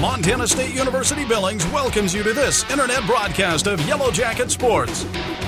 Montana State University Billings welcomes you to this internet broadcast of Yellow Jacket Sports.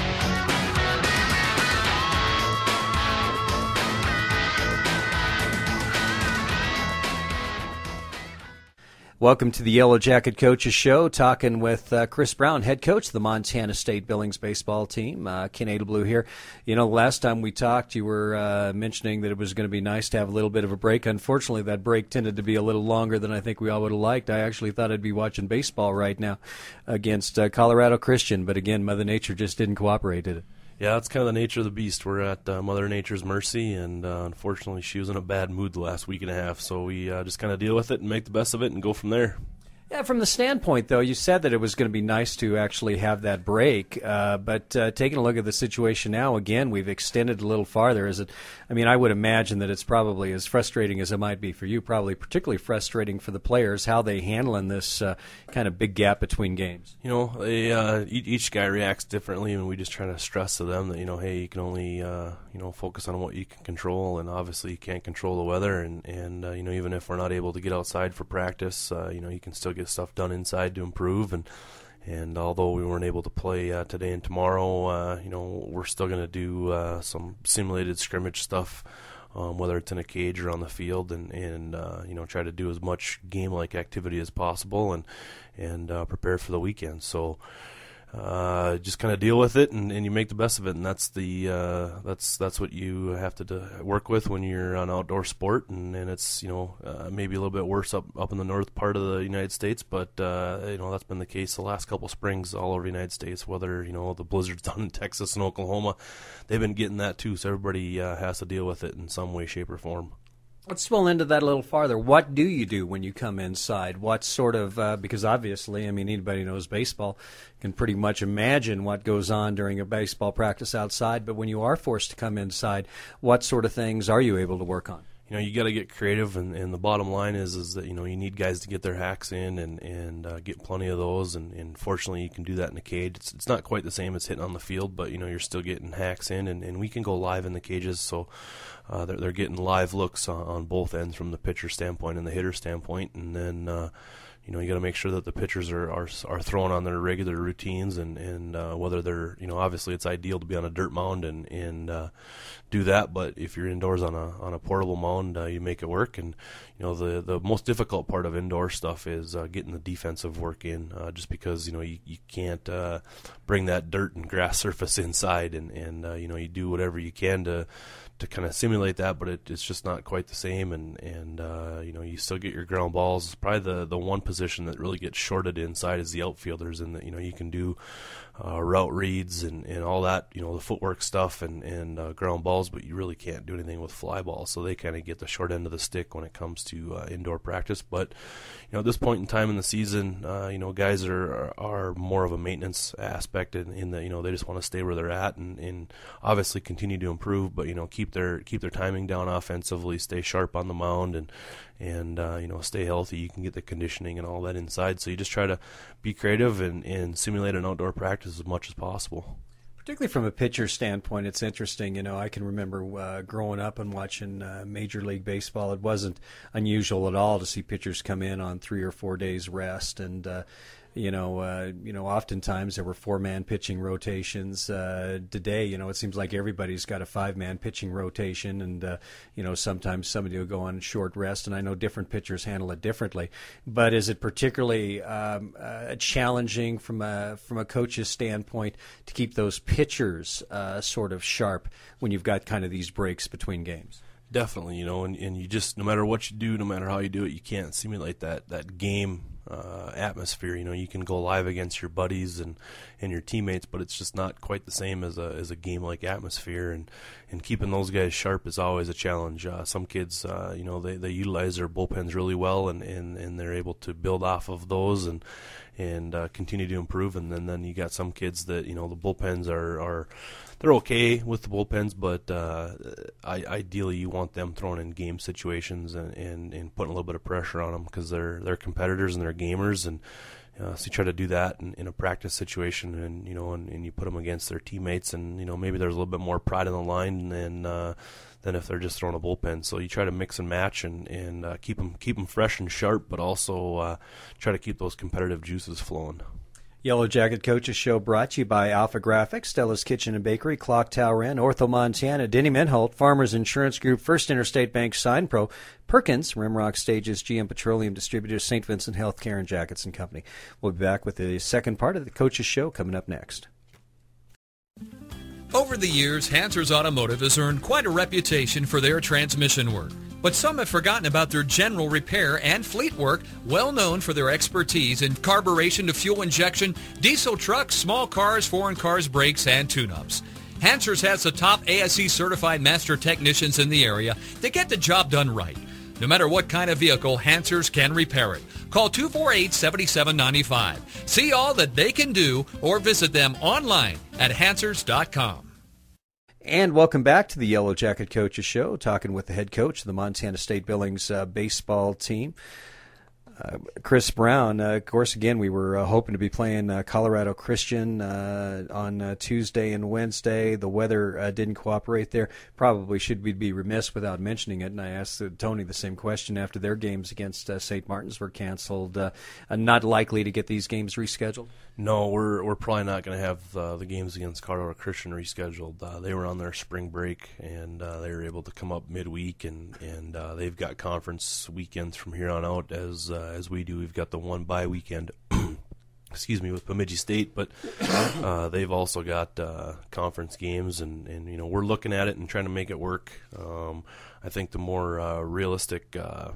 Welcome to the Yellow Jacket Coaches Show, talking with Chris Brown, head coach of the Montana State Billings baseball team. Ken Adelblue here. You know, last time we talked, you were mentioning that it was going to be nice to have a little bit of a break. Unfortunately, that break tended to be a little longer than I think we all would have liked. I actually thought I'd be watching baseball right now against Colorado Christian, but again, Mother Nature just didn't cooperate, did it? Yeah, that's kind of the nature of the beast. We're at Mother Nature's mercy, and unfortunately she was in a bad mood the last week and a half, so we just kind of deal with it and make the best of it and go from there. Yeah, from the standpoint, though, you said that it was going to be nice to actually have that break, but taking a look at the situation now, again, we've extended a little farther. Is it? I mean, I would imagine that it's probably as frustrating as it might be for you, probably particularly frustrating for the players, how they handling this kind of big gap between games. You know, each guy reacts differently, and we just try to stress to them that, hey, you can only, focus on what you can control, and obviously you can't control the weather, and even if we're not able to get outside for practice, you can still get stuff done inside to improve, and although we weren't able to play today and tomorrow, we're still going to do some simulated scrimmage stuff, whether it's in a cage or on the field, and try to do as much game-like activity as possible, and prepare for the weekend. So just kind of deal with it, and you make the best of it, and that's what you have to work with when you're on outdoor sport, and it's maybe a little bit worse up in the north part of the United States, but that's been the case the last couple springs all over the United States. Whether the blizzards down in Texas and Oklahoma, they've been getting that too, so everybody has to deal with it in some way, shape, or form. Let's spill into that a little farther. What do you do when you come inside? What sort of, because obviously, I mean, anybody who knows baseball can pretty much imagine what goes on during a baseball practice outside, but when you are forced to come inside, what sort of things are you able to work on? You got to get creative, and the bottom line is that you need guys to get their hacks in and get plenty of those, and fortunately you can do that in the cage. It's not quite the same as hitting on the field, but you're still getting hacks in, and we can go live in the cages, so they're getting live looks on both ends from the pitcher standpoint and the hitter standpoint, and then you got to make sure that the pitchers are throwing on their regular routines, and whether they're obviously it's ideal to be on a dirt mound and do that, but if you're indoors on a portable mound, you make it work. And the most difficult part of indoor stuff is getting the defensive work in, just because you can't bring that dirt and grass surface inside, and you do whatever you can to kind of simulate that, but it's just not quite the same, and you still get your ground balls. Probably the one position that really gets shorted inside is the outfielders, and that you can do route reads and all that, the footwork stuff and ground balls, but you really can't do anything with fly balls, so they kind of get the short end of the stick when it comes to indoor practice. But at this point in time in the season, guys are more of a maintenance aspect in that they just want to stay where they're at and obviously continue to improve, but keep their timing down offensively, stay sharp on the mound, and stay healthy. You can get the conditioning and all that inside, so you just try to be creative and simulate an outdoor practice as much as possible. Particularly from a pitcher standpoint, it's interesting. I can remember growing up and watching Major League Baseball. It wasn't unusual at all to see pitchers come in on 3 or 4 days rest, and oftentimes there were 4-man pitching rotations. Today, it seems like everybody's got a 5-man pitching rotation, and sometimes somebody will go on short rest. And I know different pitchers handle it differently. But is it particularly challenging from a coach's standpoint to keep those pitchers sort of sharp when you've got kind of these breaks between games? Definitely, and you just, no matter what you do, no matter how you do it, you can't simulate that game atmosphere. You can go live against your buddies and your teammates, but it's just not quite the same as a game like atmosphere, and keeping those guys sharp is always a challenge. Some kids they utilize their bullpens really well, and they're able to build off of those and continue to improve, and then you got some kids that the bullpens are they're okay with the bullpens, but ideally you want them thrown in game situations and putting a little bit of pressure on them, because they're competitors and they're gamers, and so you try to do that in a practice situation, and you put them against their teammates, and maybe there's a little bit more pride on the line than than if they're just throwing a bullpen. So you try to mix and match and keep them fresh and sharp, but also try to keep those competitive juices flowing. Yellow Jacket Coaches Show brought to you by Alpha Graphics, Stella's Kitchen and Bakery, Clock Tower Inn, Ortho Montana, Denny Menholt, Farmers Insurance Group, First Interstate Bank, Sign Pro, Perkins, Rimrock Stages, GM Petroleum Distributors, St. Vincent Healthcare, and Jackets and Company. We'll be back with the second part of the Coaches Show coming up next. Over the years, Hansers Automotive has earned quite a reputation for their transmission work. But some have forgotten about their general repair and fleet work, well known for their expertise in carburation to fuel injection, diesel trucks, small cars, foreign cars, brakes, and tune-ups. Hansers has the top ASE certified master technicians in the area that get the job done right. No matter what kind of vehicle, Hansers can repair it. Call 248-7795. See all that they can do or visit them online at hansers.com. And welcome back to the Yellow Jacket Coaches Show, talking with the head coach of the Montana State Billings baseball team, Chris Brown. Of course, again, we were hoping to be playing Colorado Christian on Tuesday and Wednesday. The weather didn't cooperate there. Probably should we be remiss without mentioning it, and I asked Tony the same question after their games against St. Martin's were canceled. Not likely to get these games rescheduled? No, we're probably not going to have the games against Colorado Christian rescheduled. They were on their spring break, and they were able to come up midweek, and they've got conference weekends from here on out as we do. We've got the one bye weekend, excuse me, with Bemidji State, but they've also got conference games, and we're looking at it and trying to make it work. I think the more realistic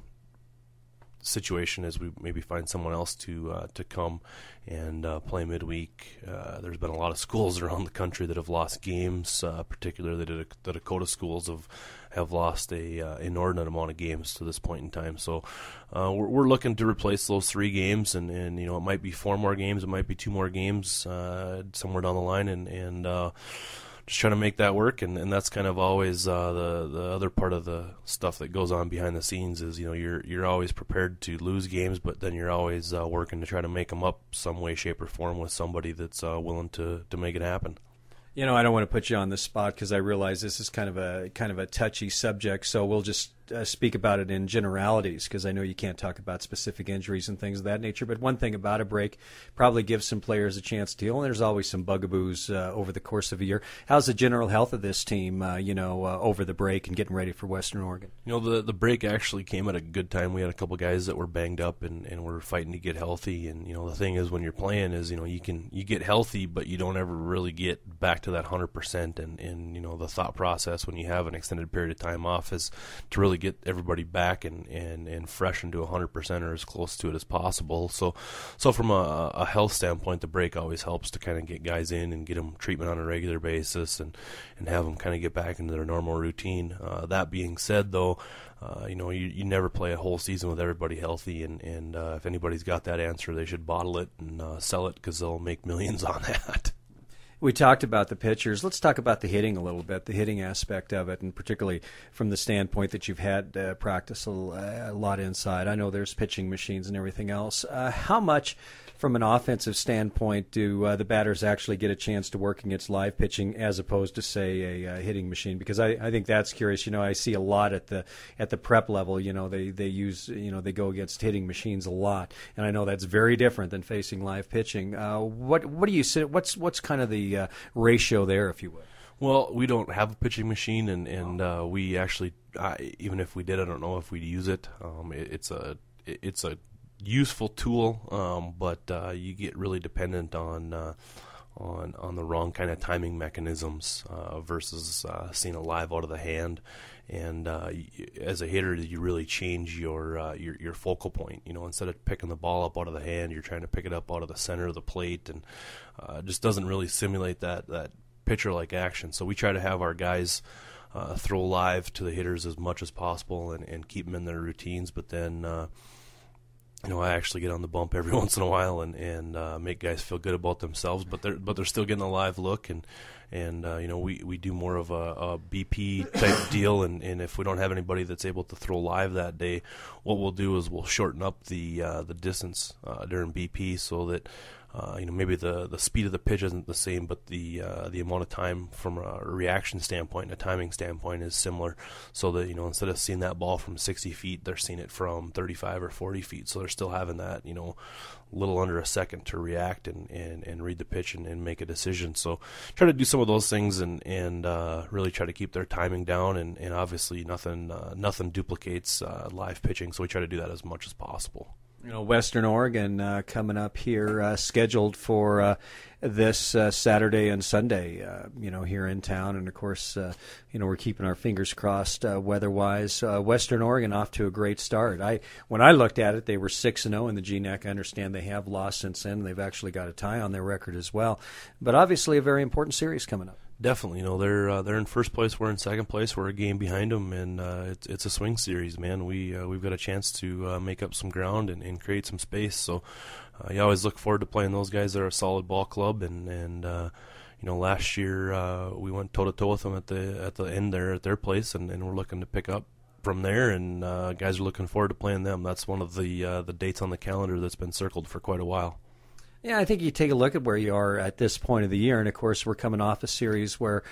situation is we maybe find someone else to come and play midweek. There's been a lot of schools around the country that have lost games, particularly the Dakota schools have lost a inordinate amount of games to this point in time. So we're looking to replace those 3 games, and it might be 4 more games, it might be 2 more games somewhere down the line, and just trying to make that work, and that's kind of always the other part of the stuff that goes on behind the scenes is you're always prepared to lose games, but then you're always working to try to make them up some way, shape, or form with somebody that's willing to make it happen. I don't want to put you on the spot because I realize this is kind of a touchy subject, so we'll just speak about it in generalities because I know you can't talk about specific injuries and things of that nature. But one thing about a break probably gives some players a chance to heal, and there's always some bugaboos over the course of a year. How's the general health of this team, over the break and getting ready for Western Oregon? The break actually came at a good time. We had a couple guys that were banged up and were fighting to get healthy. And the thing is, when you're playing, is you get healthy, but you don't ever really get back to that 100%. And the thought process when you have an extended period of time off is to really get everybody back and fresh into 100% or as close to it as possible. So from a health standpoint, the break always helps to kind of get guys in and get them treatment on a regular basis and have them kind of get back into their normal routine. That being said, though, you never play a whole season with everybody healthy, and if anybody's got that answer, they should bottle it and sell it because they'll make millions on that. We talked about the pitchers. Let's talk about the hitting a little bit, the hitting aspect of it, and particularly from the standpoint that you've had practice a lot inside. I know there's pitching machines and everything else. How much, from an offensive standpoint, do the batters actually get a chance to work against live pitching as opposed to, say, a hitting machine? Because I think that's curious. I see a lot at the prep level. They use they go against hitting machines a lot, and I know that's very different than facing live pitching. What do you say? What's kind of the ratio there, if you would? Well, we don't have a pitching machine, and we actually, even if we did, I don't know if we'd use it. It's a useful tool, but you get really dependent on the wrong kind of timing mechanisms versus seeing it live out of the hand. And as a hitter, you really change your focal point. Instead of picking the ball up out of the hand, you're trying to pick it up out of the center of the plate, and it just doesn't really simulate that pitcher-like action. So we try to have our guys throw live to the hitters as much as possible and keep them in their routines. But then, I actually get on the bump every once in a while and make guys feel good about themselves. But they're still getting a live look, and we do more of a BP type deal. And if we don't have anybody that's able to throw live that day, what we'll do is we'll shorten up the distance during BP so that maybe the speed of the pitch isn't the same, but the amount of time from a reaction standpoint and a timing standpoint is similar. So that, instead of seeing that ball from 60 feet, they're seeing it from 35 or 40 feet. So they're still having that, little under a second to react and read the pitch and make a decision. So try to do some of those things and really try to keep their timing down. And obviously nothing duplicates live pitching. So we try to do that as much as possible. Western Oregon coming up here, scheduled for this Saturday and Sunday, here in town. And, of course, we're keeping our fingers crossed weather-wise. Western Oregon off to a great start. When I looked at it, they were 6-0 in the GNAC. I understand they have lost since then. They've actually got a tie on their record as well. But obviously a very important series coming up. Definitely, they're in first place. We're in second place. We're a game behind them, and it's a swing series, man. We've got a chance to make up some ground and create some space. So you always look forward to playing those guys. They're a solid ball club, and last year we went toe to toe with them at the end there at their place, and we're looking to pick up from there. And guys are looking forward to playing them. That's one of the dates on the calendar that's been circled for quite a while. Yeah, I think you take a look at where you are at this point of the year, and of course we're coming off a series where,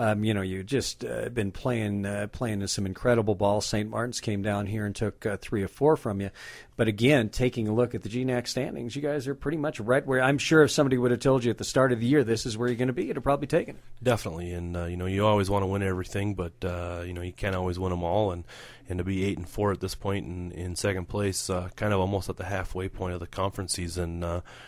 you just been playing some incredible ball. St. Martin's came down here and took 3 of 4 from you. But again, taking a look at the GNAC standings, you guys are pretty much right where I'm sure if somebody would have told you at the start of the year this is where you're going to be, you'd have probably taken it. Definitely, and you always want to win everything, but you can't always win them all, and to be 8-4 at this point in second place, kind of almost at the halfway point of the conference season.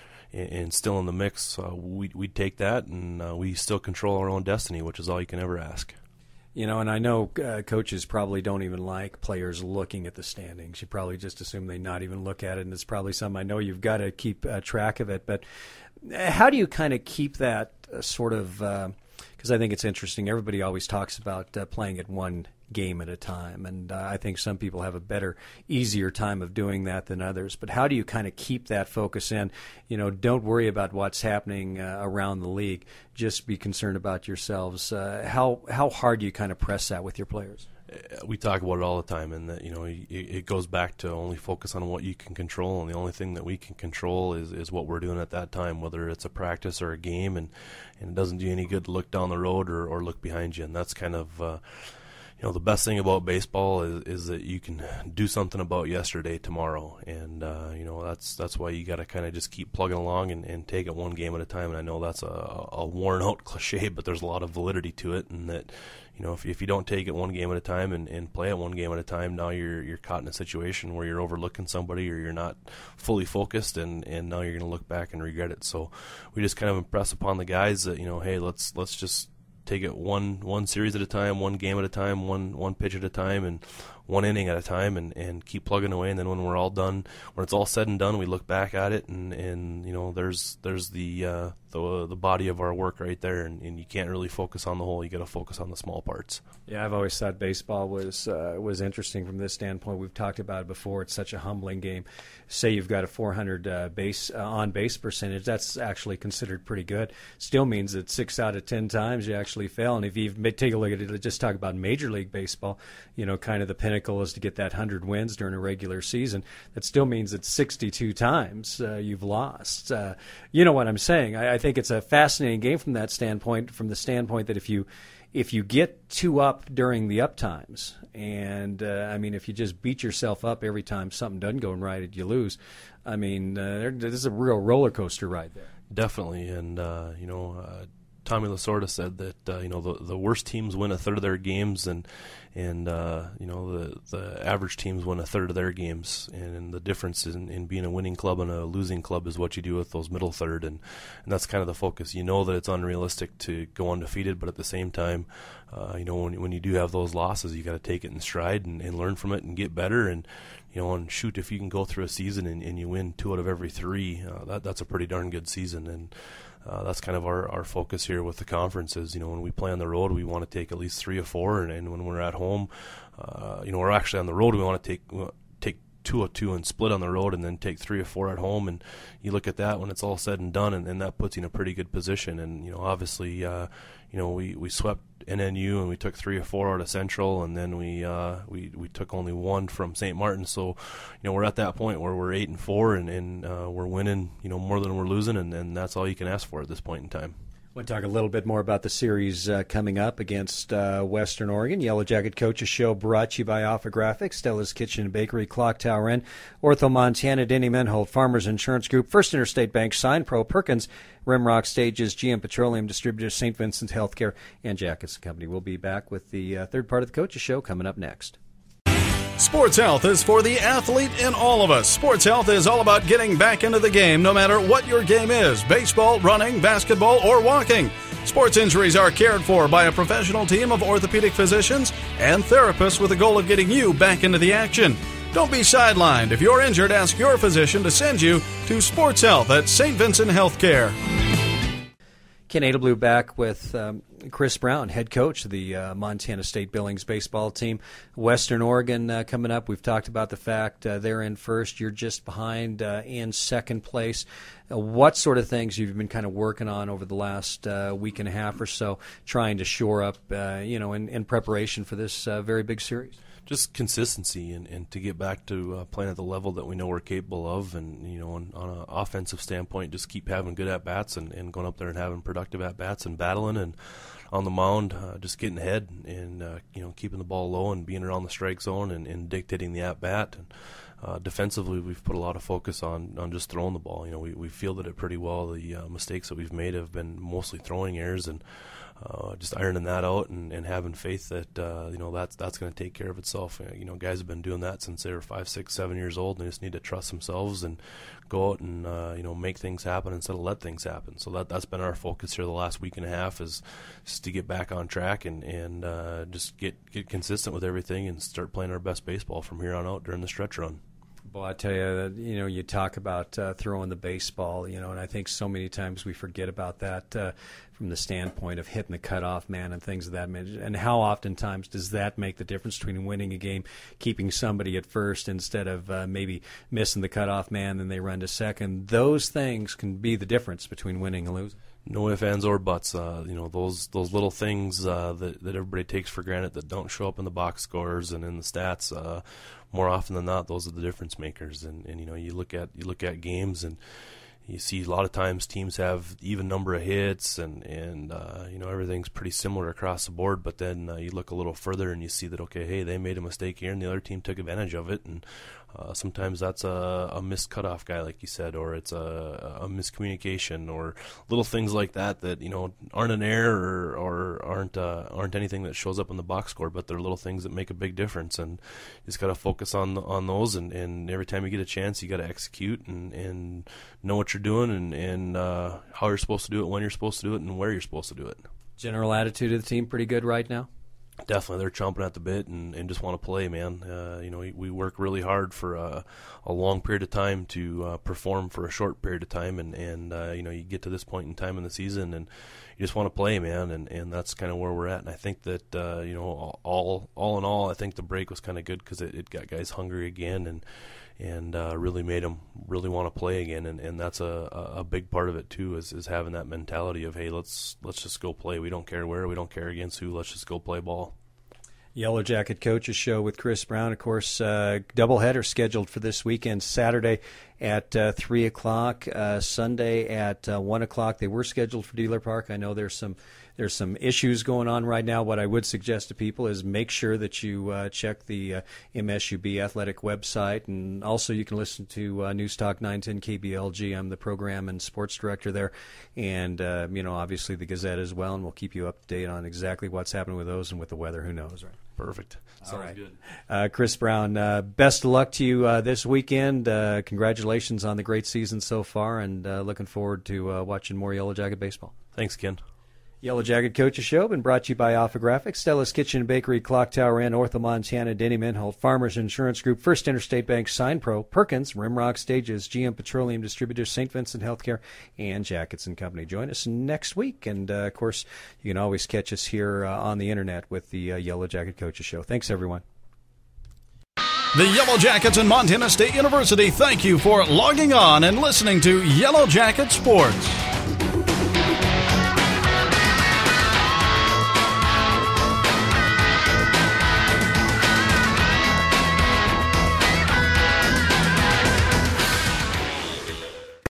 And still in the mix, we'd take that, and we still control our own destiny, which is all you can ever ask. And I know coaches probably don't even like players looking at the standings. You probably just assume they not even look at it, and it's probably something I know you've got to keep track of it. But how do you kind of keep that sort of because I think it's interesting. Everybody always talks about playing at one game at a time, and I think some people have a better, easier time of doing that than others. But how do you kind of keep that focus in? Don't worry about what's happening around the league. Just be concerned about yourselves. How hard do you kind of press that with your players? We talk about it all the time, and that it goes back to only focus on what you can control, and the only thing that we can control is what we're doing at that time, whether it's a practice or a game, and it doesn't do any good to look down the road or look behind you, and that's kind of the best thing about baseball is that you can do something about yesterday tomorrow, and that's why you got to kind of just keep plugging along and take it one game at a time. And I know that's a worn out cliche, but there's a lot of validity to it, and that if you don't take it one game at a time and play it one game at a time, now you're caught in a situation where you're overlooking somebody or you're not fully focused, and now you're going to look back and regret it. So we just kind of impress upon the guys that hey, let's just take it one series at a time, one game at a time, one pitch at a time, and one inning at a time, and keep plugging away. And then when we're all done, when it's all said and done, we look back at it, and there's the body of our work right there, and you can't really focus on the whole. You got to focus on the small parts. Yeah, I've always thought baseball was interesting from this standpoint. We've talked about it before. It's such a humbling game. Say you've got a 400 on base percentage, that's actually considered pretty good. Still means that 6 out of 10 times you actually fail. And if you take a look at it, just talk about Major League Baseball, kind of the pinnacle is to get that 100 wins during a regular season. That still means that 62 times you've lost. You know what I'm saying? I think it's a fascinating game from that standpoint, from the standpoint that if you get 2 up during the up times, and if you just beat yourself up every time something doesn't go right and you lose, this is a real roller coaster ride there. Definitely, and Tommy Lasorda said that the worst teams win a third of their games, and the average teams win a third of their games, and the difference in being a winning club and a losing club is what you do with those middle third, and that's kind of the focus. That it's unrealistic to go undefeated, but at the same time, when you do have those losses, you got to take it in stride and learn from it and get better, and shoot, if you can go through a season and you win 2 out of every 3, that's a pretty darn good season. And that's kind of our focus here with the conference is, when we play on the road, we want to take at least 3 or 4, and when we're at home, we're actually on the road, we want to take 202 and split on the road and then take 3 or 4 at home, and you look at that when it's all said and done, and that puts you in a pretty good position. And obviously we swept NNU and we took 3 or 4 out of Central, and then we took only 1 from St. Martin. So we're at that point where we're 8-4 and we're winning more than we're losing, and that's all you can ask for at this point in time. We'll talk a little bit more about the series coming up against Western Oregon. Yellow Jacket Coaches Show brought to you by Alpha Graphics, Stella's Kitchen and Bakery, Clock Tower Inn, Ortho Montana, Denny Menholt, Farmers Insurance Group, First Interstate Bank, Sign Pro, Perkins, Rimrock Stages, GM Petroleum Distributors, St. Vincent Healthcare, and Jackets Company. We'll be back with the third part of the Coaches Show coming up next. Sports Health is for the athlete in all of us. Sports Health is all about getting back into the game no matter what your game is, baseball, running, basketball, or walking. Sports injuries are cared for by a professional team of orthopedic physicians and therapists with the goal of getting you back into the action. Don't be sidelined. If you're injured, ask your physician to send you to Sports Health at St. Vincent Healthcare. Ken Adelblue back with Chris Brown, head coach of the Montana State Billings baseball team. Western Oregon coming up. We've talked about the fact they're in first. You're just behind in second place. What sort of things you've been kind of working on over the last week and a half or so, trying to shore up, in preparation for this very big series? Just consistency and to get back to playing at the level that we know we're capable of, and on an offensive standpoint, just keep having good at bats and going up there and having productive at bats and battling, and on the mound just getting ahead and keeping the ball low and being around the strike zone and dictating the at bat. And defensively, we've put a lot of focus on just throwing the ball. We fielded it pretty well. The mistakes that we've made have been mostly throwing errors, and just ironing that out and having faith that that's going to take care of itself. Guys have been doing that since they were 5, 6, 7 years old, and they just need to trust themselves and go out and make things happen instead of let things happen. So that's been our focus here the last week and a half, is just to get back on track and just get consistent with everything and start playing our best baseball from here on out during the stretch run. Well, I tell you, you talk about throwing the baseball, and I think so many times we forget about that from the standpoint of hitting the cutoff man and things of that nature. And how oftentimes does that make the difference between winning a game, keeping somebody at first instead of maybe missing the cutoff man, then they run to second? Those things can be the difference between winning and losing. No ifs, ands, or buts. Those little things that everybody takes for granted that don't show up in the box scores and in the stats. More often than not, those are the difference makers. And you look at games, and you see a lot of times teams have even number of hits, and everything's pretty similar across the board. But then you look a little further and you see that, okay, hey, they made a mistake here, and the other team took advantage of it. And sometimes that's a missed cutoff guy, like you said, or it's a miscommunication, or little things like that aren't an error or aren't anything that shows up in the box score, but they're little things that make a big difference. And you just got to focus on those, and every time you get a chance, you got to execute and know what you're doing and how you're supposed to do it, when you're supposed to do it, and where you're supposed to do it. General attitude of the team pretty good right now? Definitely, they're chomping at the bit and just want to play, man. We work really hard for a long period of time to perform for a short period of time, and you get to this point in time in the season, and you just want to play, man, and that's kind of where we're at. And I think that all in all, I think the break was kind of good because it got guys hungry again and really made them really want to play again, and that's a big part of it too, is having that mentality of, hey, let's just go play. We don't care where, we don't care against who, let's just go play ball. Yellow Jacket Coaches Show with Chris Brown. Of course, doubleheader scheduled for this weekend, Saturday at 3 o'clock, Sunday at 1 o'clock. They were scheduled for Dealer Park. I know there's some issues going on right now. What I would suggest to people is make sure that you check the MSUB Athletic website, and also you can listen to News Talk 910 KBLG. I'm the program and sports director there, and obviously the Gazette as well, and we'll keep you up to date on exactly what's happening with those and with the weather. Who knows, right? Perfect. Sounds good. Chris Brown, best of luck to you this weekend. Congratulations on the great season so far, and looking forward to watching more Yellow Jacket baseball. Thanks, Ken. Yellow Jacket Coaches Show been brought to you by Alpha Graphics, Stella's Kitchen and Bakery, Clock Tower Inn, Ortho Montana, Denny Menholt, Farmers Insurance Group, First Interstate Bank, Sign Pro, Perkins, Rimrock Stages, GM Petroleum Distributors, St. Vincent Healthcare, and Jackets and Company. Join us next week, and of course, you can always catch us here on the internet with the Yellow Jacket Coaches Show. Thanks, everyone. The Yellow Jackets and Montana State University thank you for logging on and listening to Yellow Jacket Sports.